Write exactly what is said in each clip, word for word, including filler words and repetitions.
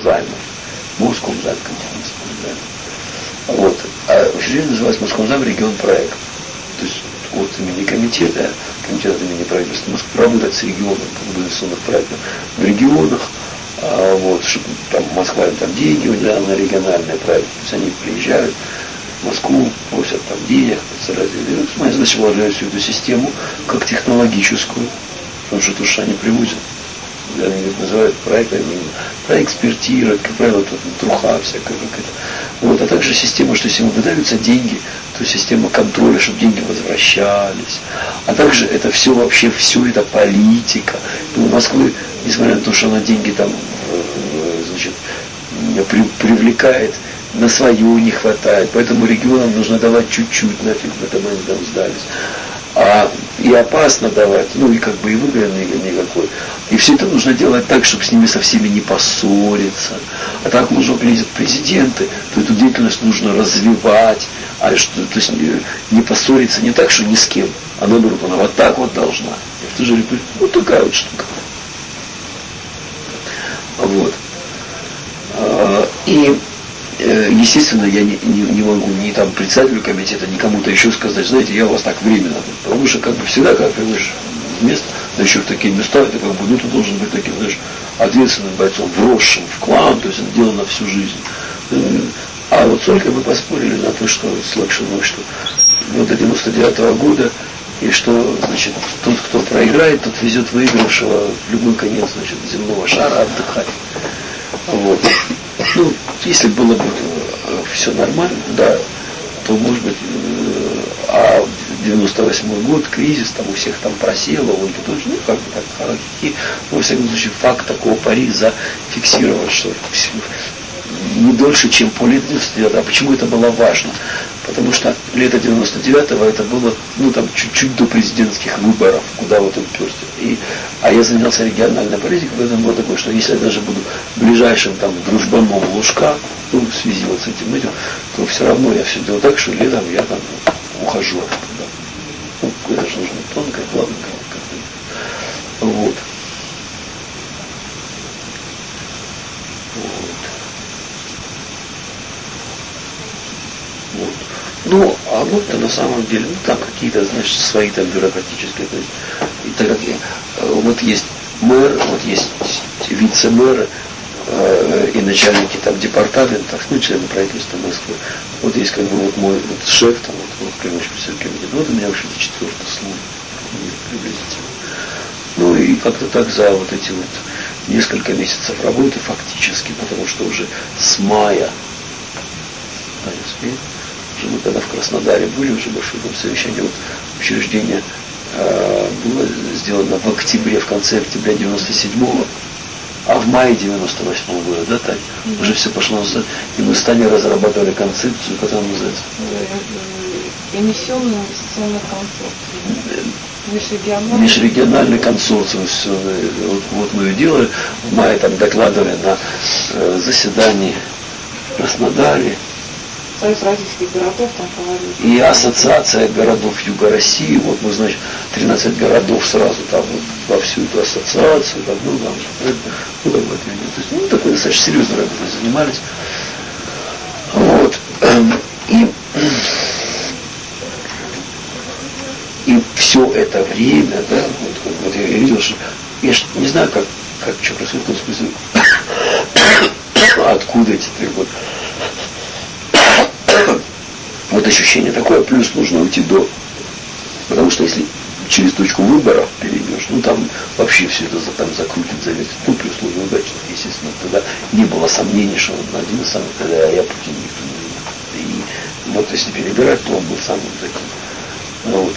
займов. Москомзайм, континентальный займ. Вот. А учреждение называется Москомзайм регион проект. То есть от имени комитета, комитет от имени правительства Москвы работать с регионом по инвестиционных проектов в регионах. А, вот, чтобы там Москва им там деньги выделяла на региональные проекты. То есть они приезжают в Москву, просят там денег, подсоразили. Моя задача вложить всю эту систему как технологическую, потому что то, что они привозят, они называют проектами, проэкспертировать, как правило, тут труха всякая какая-то. Вот, а также система, что если ему выдаются деньги, то система контроля, чтобы деньги возвращались. А также это все вообще, все это политика. И у Москвы, несмотря на то, что она деньги там, значит, при, привлекает, на свое не хватает. Поэтому регионам нужно давать чуть-чуть, нафиг в этом они там сдались. А и опасно давать, ну и как бы и выгодно никакой. И все это нужно делать так, чтобы с ними со всеми не поссориться. А так нужно приедет президенты, то эту деятельность нужно развивать, а что, то есть не, не поссориться не так, что ни с кем, а наоборот, она вот так вот должна. И в то же время, вот такая вот штука. Вот. И естественно, я не, не, не могу ни там председателю комитета, ни кому-то еще сказать, знаете, я у вас так временно. Потому что как бы всегда, когда приходишь в место, да еще в такие места, это как бы, ну, ты должен быть таким, знаешь, ответственным бойцом, вросшим в клан, то есть это дело на всю жизнь. А вот только мы поспорили на то, что слышал, что вот до девяносто девятого года, и что, значит, тот, кто проиграет, тот везет выигравшего в любой конец, значит, земного шара отдыхать. Вот. Ну, если было бы все нормально, да, то, может быть, а девяносто восьмой год, кризис, там у всех там просело, он тоже, ну, как бы так, характеристики, но, во всяком случае, факт такого пари зафиксирован, что не дольше, чем по лету девяносто девятого. А почему это было важно? Потому что лето девяносто девятого это было, ну, там, чуть-чуть до президентских выборов, куда вот он перся. И, а я занялся региональной политикой, поэтому было такое, что если я даже буду ближайшим там дружбаном Лужка, ну, в связи вот с этим этим, то все равно я все делаю так, что летом я там ухожу оттуда. Ну, это же нужно тонко, плавненько. Вот. Вот. Ну, а вот-то на самом деле, ну, там какие-то, значит, свои там бюрократические, то есть, и так как я, вот есть мэр, вот есть вице-мэры, э, и начальники там департаментов, ну, члены правительства Москвы, вот есть как бы вот мой вот шеф, там, вот, вот прямой комитет, вот у меня вообще четвертый служба, приблизительно. Ну, и как-то так за вот эти вот несколько месяцев работы фактически, потому что уже с мая, да, не успею, уже мы когда в Краснодаре были, уже большое там совещание, вот учреждение э, было сделано в октябре, в конце октября девяносто седьмого, а в мае девяносто восьмого года, да, Тань? Mm-hmm. Уже все пошло назад, и мы с Таней разрабатывали концепцию, которая называется эмиссионный инвестиционный консорциум. Межрегиональный. Межрегиональный консорциум. Все, вот, вот мы ее делали. В мае там докладывали на э, заседании в Краснодаре. Союз родительских городов там говорили. И ассоциация городов Юга России. Вот мы, значит, тринадцать городов сразу там вот, во всю эту ассоциацию. Там, ну, там, ну, как бы это, то есть, ну, такой достаточно серьезной работой занимались. Вот. И И все это время, да, вот, вот я видел, что я ж не знаю, как, как что происходит, в смысле, откуда эти три года. Вот ощущение такое, плюс нужно уйти до. Потому что если через точку выборов перейдешь, ну там вообще все это там закрутит, завертит. Ну, плюс нужно удачно, естественно, тогда не было сомнений, что он один из самых, тогда я Путин никто не видел. И вот если перебирать, то он был самым таким. Вот.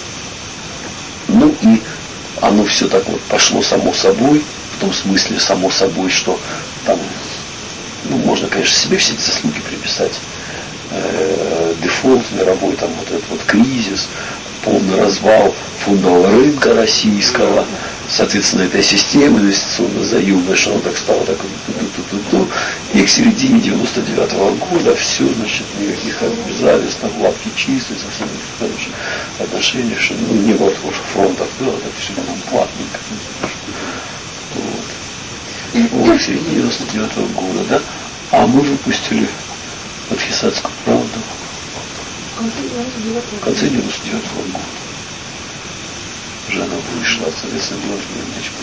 Ну и оно все так вот пошло само собой, в том смысле само собой, что там, ну, можно, конечно, себе все эти заслуги приписать. Э, дефолт мировой, там вот этот вот кризис, полный развал фондового рынка российского, соответственно, этой системы инвестиционно-заемной, что она так стала, так ту-ту-ту-ту, и к середине девяносто девятого года все, значит, никаких обязательств, лапки чистые, совсем хорошие отношения, что ну, не было такого, что фронтов было, так все там платненько. Вот. Вот, в середине девяносто девятого года, да? А мы выпустили Бодхисаттвскую правду в конце девяносто девятого года. Уже она вышла, соответственно, делать не начала.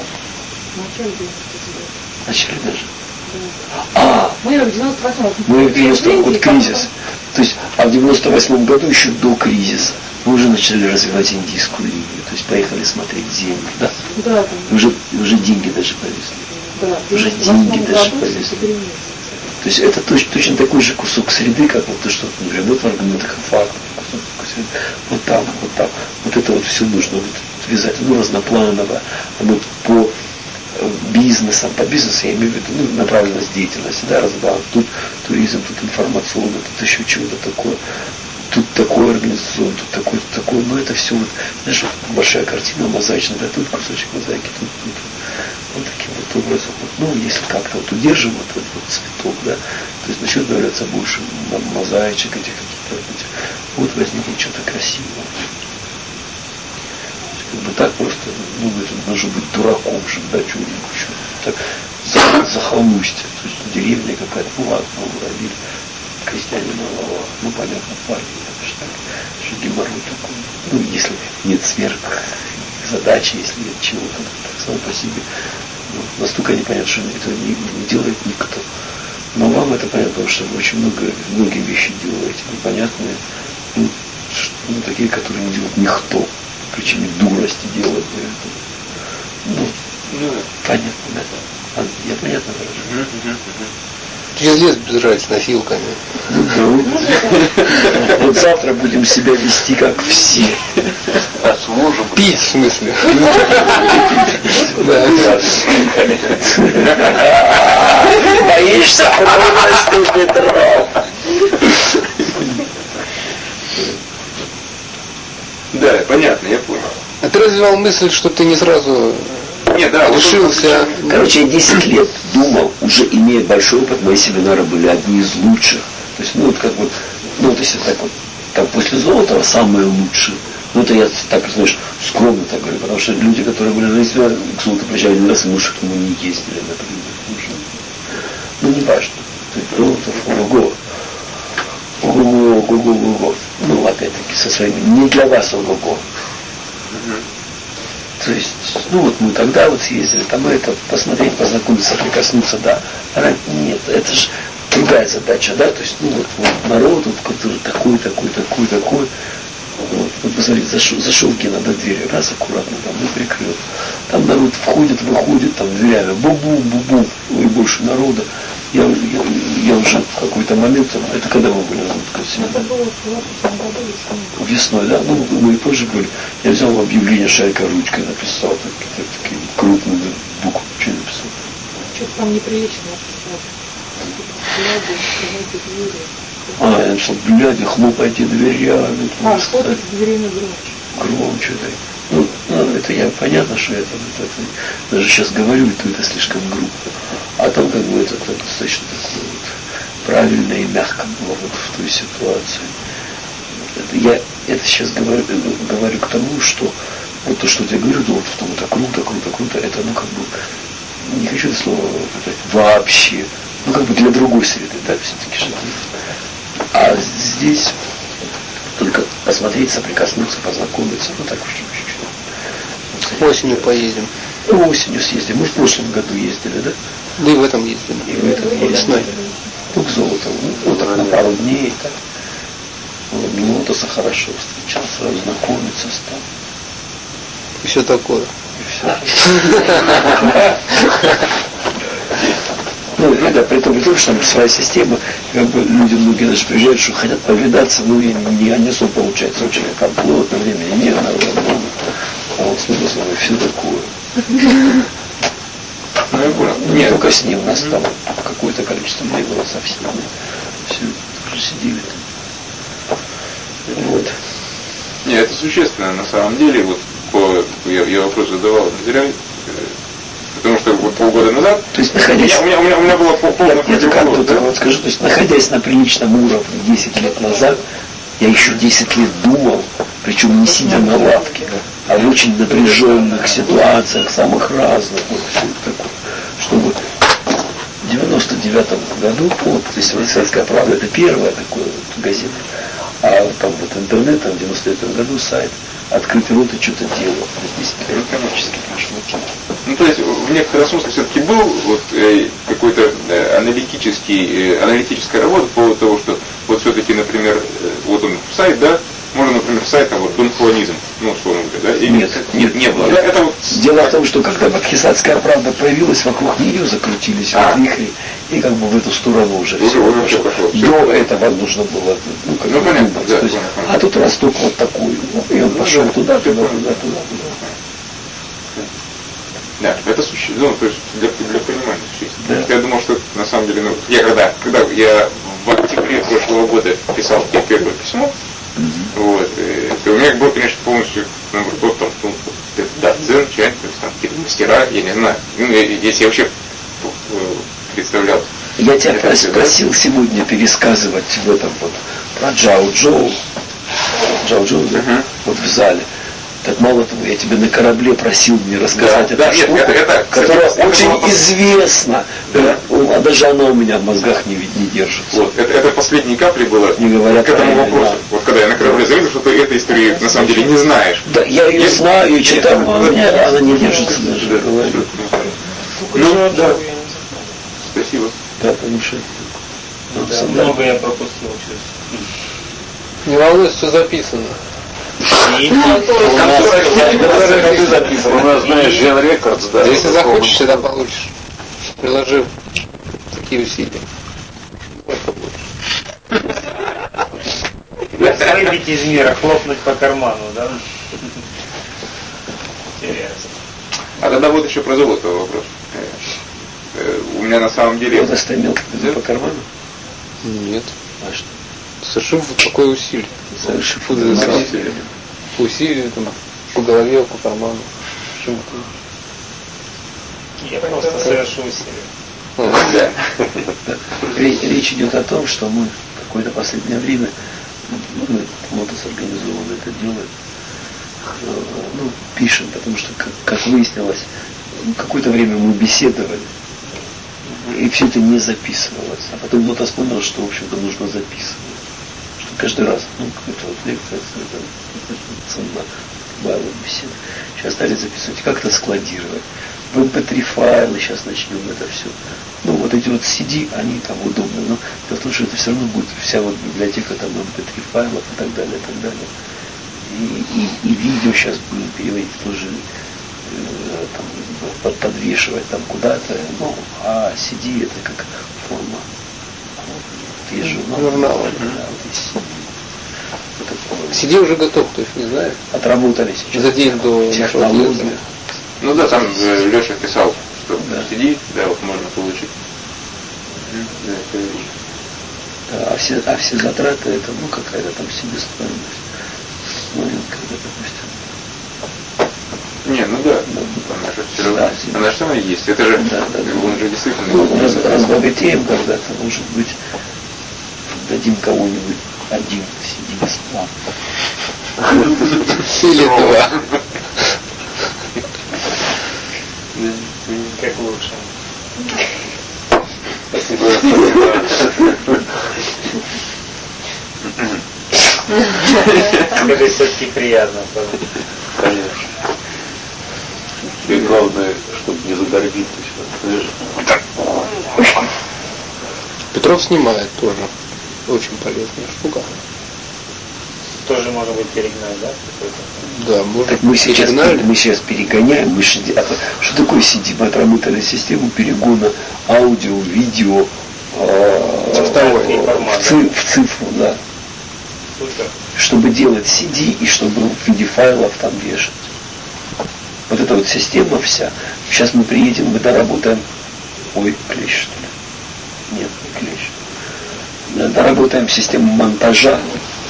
Начали даже. А, мы в девяносто восьмом. Мы в девяностом год кризис. То есть, а в девяносто восьмом году еще до кризиса мы уже начали развивать индийскую линию. То есть поехали смотреть землю, да? Да. Уже, уже деньги даже повезли. Да. Уже деньги даже повезли. То есть это точно, точно такой же кусок среды, как вот то, что, например, вот в аргументах факт, кусок среды, вот там, вот там. Вот это вот все нужно вот связать, ну, разнопланово. А вот по бизнесам, по бизнесу я имею в виду, ну, направленность деятельности, да, разбавлен. Тут туризм, тут информационный, тут еще чего-то такое. Тут такой организационный, тут такой, тут такой. Но это все вот, знаешь, вот большая картина мозаичная, да, тут кусочек мозаики, тут, тут. Вот таким вот образом. Вот, ну, если как-то вот удержим вот этот вот цветок, да, то есть начнет появляться больше мозаичек этих каких-то, вот возникнет что-то красивое. Как бы так просто, ну, это нужно быть дураком, чтобы дать что-нибудь еще. Так захолустье, то есть деревня какая-то, ну ладно, ну, родили крестьяне на головах, ну понятно, парни, это же так, что геморрой такой. Ну, если нет сверх задачи, если нет чего-то, так само по себе. Ну, настолько непонятно, что этого не, не делает никто. Но вам это понятно, потому что вы очень много, многие вещи делаете непонятные, ну, что, ну, такие, которые не делает никто. Причине дурости делать. Ну, ну, понятно, да? Я понятно выражаю. Через лес бежать с носилками. Вот завтра будем себя вести как все. А сможем? Пить, в смысле? Боишься? Наступный дров. Да, понятно, я понял. А ты развивал мысль, что ты не сразу Нет, да, решился... Короче, я десять лет думал, уже имея большой опыт, мои семинары были одни из лучших. То есть, ну, вот как вот, ну, вот если так вот, так после Золотого самые лучшие. Ну, это я так, знаешь, скромно так говорю, потому что люди, которые были на семинаре, к Золоту приезжали один раз, и мы что-то не ездили, например. Ну, не важно. Золотов, ого. Ого, ого, ого. Ну, опять-таки, со своими, не для вас ого-го. То есть, ну вот мы тогда вот съездили, там это, посмотреть, познакомиться, прикоснуться, да. А нет, это же другая задача, да, то есть, ну вот, вот народ, вот, который такой, такой, такой, такой. Вот, вот посмотрите, зашел, зашел Гена до двери, раз аккуратно там, ну, прикрыл. Там народ входит, выходит, там дверями, бу-бум, бу-бум, и больше народа. Я, я, я уже в какой-то момент, это когда мы были? Это было в весной, да? Ну, мы и позже были. Я взял объявление, шайка ручкой написал, такие, такие крупные буквы, что написал? Что-то там неприлично написал. А, я написал, бляди, хлопайте дверями. А, хлопайте дверями громче. Громче, да. Ну, ну, это я, понятно, что это, это, это даже сейчас говорю, то это слишком грубо. А там как бы это, это достаточно такое вот правильно и мягко было вот в той ситуации. Это, я это сейчас говорю, говорю к тому, что вот то, что я говорю, да, вот в том, это круто, круто, круто, это, ну, как бы, не хочу это слово это, вообще, ну, как бы для другой среды, да, все-таки же. А здесь только посмотреть, соприкоснуться, познакомиться, ну, так уж чуть-чуть. Осенью поедем. Ну, осенью съездим. Мы в прошлом году ездили, да? Да и в этом ездили. И в этом ездили. Ну, к Золотому. Ну, вот так на пару дней. Так. Вот, ну, Лотоса хорошо встречался, знакомиться стал. И все такое. И все. Ну, это при том, при том, что там своя система, как бы люди многие даже приезжают, что хотят повидаться, ну, и не, не особо получается. Очень комфортно, времени нет, народа много. А вот смысл, и все такое. Ну, я понял. Ну, не только с ним, у нас там какое-то количество дней было совсем. Все, уже сидели там. Вот. Нет, это существенно, на самом деле, вот по, я, я вопрос задавал не зря, потому что вот полгода назад, то есть, находясь, у, меня, у, меня, у меня было полное противоположное. Да? Вот скажу, то есть, находясь на приличном уровне десять лет назад, я еще десять лет думал, причем не сидя на лавке, а в очень напряженных ситуациях, самых разных, вот все такое. чтобы в девяносто девятом году, вот, то есть «Советская правда» это первая такая вот газета, а там вот интернет, там в девяносто девятом году сайт, открытый рот и что-то делал. Здесь экономически прошло. Ну, то есть, в некотором смысле все-таки был вот, э, какой-то э, аналитический, э, аналитическая работа по поводу того, что вот все-таки, например, э, вот он сайт, да, можно, например, сайт, там вот донхуанизм, ну, условно говоря, да? Или нет, нет, не было. Это, это вот... Дело в том, что когда «Бакхисатская правда» появилась, вокруг нее закрутились а. вот вихри, и как бы в эту сторону уже, уже все уже пошло. пошло. Все До пошло. этого нужно было, ну, как ну, бы понятно, думать. Да, есть, понятно. А тут росток вот такой, и он ну, пошел да, туда, туда, туда, туда, туда, туда. Да, это существенно, ну, то есть для, для понимания существенно. Да. Я думал, что на самом деле, ну, я когда, когда я в октябре прошлого года писал первое письмо, mm-hmm. вот, и, то у меня было, конечно, полностью, наоборот, там, ну, да, дзен, чай, то есть там какие-то мастера, я не знаю, ну, если я вообще представлял. Я тебя прос, просил сегодня пересказывать в этом вот про Джао Джоу, Джао Джоу, да, uh-huh. вот в зале. Так мало того, я тебя на корабле просил мне рассказать да, эту да, штуку, нет, это, это, которая это, очень это известна, да. а даже она у меня в мозгах не, не держится. Вот, это, это последней капли было не говоря к этому вопросу. Да. Вот когда я на корабле заметил, что ты этой истории на самом деле не знаешь. Да, я ее Есть? знаю, ее читаю, а у меня она не держится даже в голове. Ну, да. Спасибо. Да, потому что... Да, много я пропустил. Не волнуйся, все записано. У нас, знаешь, Ген Рекордс, да. Если захочешь, всегда получишь. Приложив такие усилия. Выбить из мира, хлопнуть по карману, да? Интересно. А тогда вот еще про золото вопрос. У меня на самом деле... Вот это имел по карману? Нет. А что? Совершив вот такое усилие. Совершив усилие. Усилие там по голове, по карману. Почему-то. Я просто совершу усилие. Да. Речь идет о том, что мы какое-то последнее время, мы, Лотос организованно это делает, ну, пишем, потому что, как, как выяснилось, какое-то время мы беседовали, и все это не записывалось. А потом Лотос понял, что, в общем-то, нужно записывать. Что каждый раз, ну, какая-то вот лекция, это ценно, бывало беседы. Сейчас стали записывать, как-то складировать. В эм пэ три файлы сейчас начнем это все. Ну, вот эти вот си ди, они там удобны, но дело в том, что это все равно будет вся вот библиотека там эм пэ три файлов и так далее, и так далее. И, и, и видео сейчас будем переводить тоже, э, там, под, подвешивать там куда-то, ну, а си ди это как форма. Вот, есть журнал. Журнал. Да, вот есть си ди. Вот си ди уже готов, то есть не знаю. Отработали сейчас. За день до технологии. Ну да, там э, Леша писал, что да. си ди, да, вот можно получить. Да, это да, а, все, а все затраты это, ну, какая-то там себестоимость. Маленькая, допустим. Не, ну да, да. Она же все равно, да, она же сама есть. Это же, да, да, он да. же действительно... Ну, раз, разбогатеем когда-то, может быть, дадим кого-нибудь один си ди бесплатно. Или два. Как лучше. Спасибо. Это все-таки приятно. Конечно. И главное, чтобы не загордиться сейчас. Петров снимает тоже. Очень полезная штука. Тоже можно будет перегнать, да? Да, можно. Так мы сейчас, мы сейчас перегоняем, мы что, что такое си ди? Мы отработали систему перегона аудио, видео э, в, ци, в цифру, да. Супер. Чтобы делать си ди и чтобы в виде файлов там вешать. Вот эта вот система вся. Сейчас мы приедем, мы доработаем. Ой, клещ, что ли? Нет, не клещ. Доработаем систему монтажа.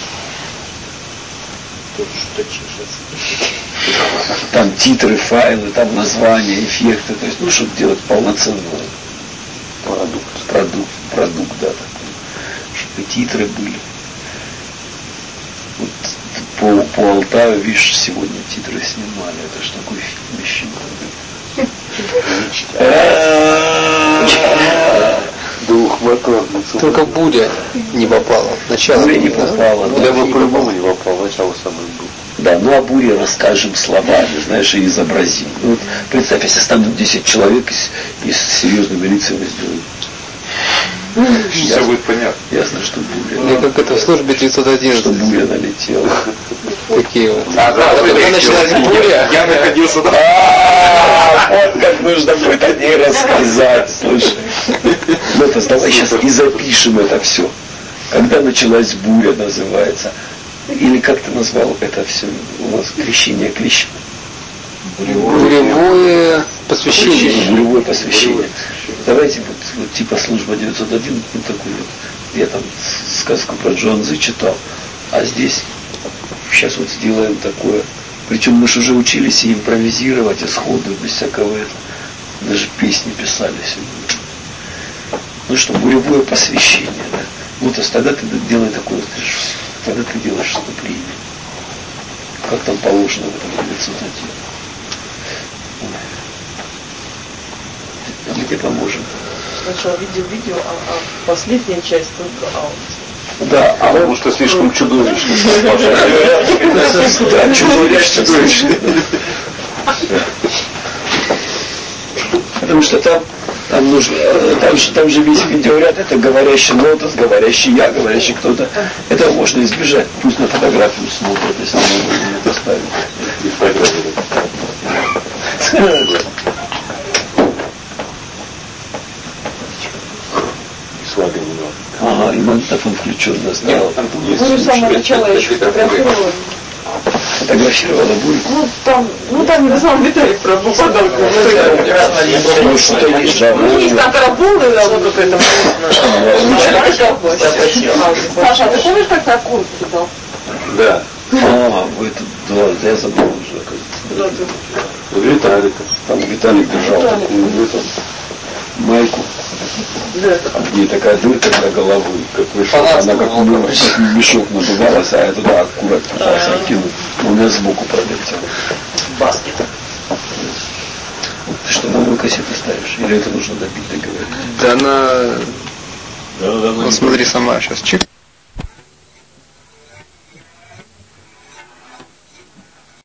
Там титры, файлы, там названия, эффекты, то есть, ну, чтобы делать полноценный продукт, продукт, продукт, да, такой, чтобы и титры были. Вот по, по Алтаю, видишь, сегодня титры снимали, это ж такой фильм еще. Двухмоторный. Только буря не попала. Начало Буря не да? попала. Я бы по-любому не попал, начало самое было. Да, ну о буре расскажем словами, знаешь, и изобразим. Ну, вот, представь, если станут десять человек и с серьезными лицами сделают. Все будет понятно. Ясно, что буря. Ну, как это в службе девятьсот Что одиннадцать. буря налетела. Такие вот. А, да, Когда вы началась я- буря, Я находился там. А, вот как нужно будет о ней рассказать, слушай. Ну, это давай сейчас и запишем это все. Когда началась буря, называется. Или как ты назвал это все? У нас крещение клещ. буревое посвящение. Буревое посвящение. Давайте вот, вот типа служба девятьсот один, ну, такую вот, я там сказку про Джонзы читал. А здесь сейчас вот сделаем такое. Причем мы же уже учились и импровизировать, и сходу, без всякого этого. Даже песни писали сегодня. Ну что, буревое посвящение, да? Ну, то есть тогда ты делай такое, тогда ты делаешь вступление. Как там положено в этом девятьсот один. Мы тебе поможем. Сначала видео-видео, а, а последняя часть только аудио. Да, а Потому что слишком чудовищно. Да, чудовищно, чудовищно. Потому что там, там нужно, там же, там же весь видеоряд, это говорящий лотос, говорящий я, говорящий кто-то. Этого можно избежать. Пусть на фотографию смотрят, если мы это ставим. И фотографии. Слабый немного. Ага, и магнитофон включен, да, стоял. Ну, с самого начала я еще фотографировала. Фотографировала будет. Ну, там, ну, там не сам Виталик попадал. Ну, что есть, да. Ну, есть там карабулы, да, вот какой-то. Саша, а ты помнишь, как на курс читал? Да. А, вы тут, да, я забыл уже. Куда ты? У Виталика. Там Виталик держал такую эту майку. Да. И такая дырка для головы, как вышла, она как, ну, как мешок надувалась, а я туда аккурат пытался кинуть. У меня сбоку пролетел. Баскет. Ты что, новую кассету ставишь? Или это нужно добить, договорить? Да на... Ну, смотри сама сейчас. Чик.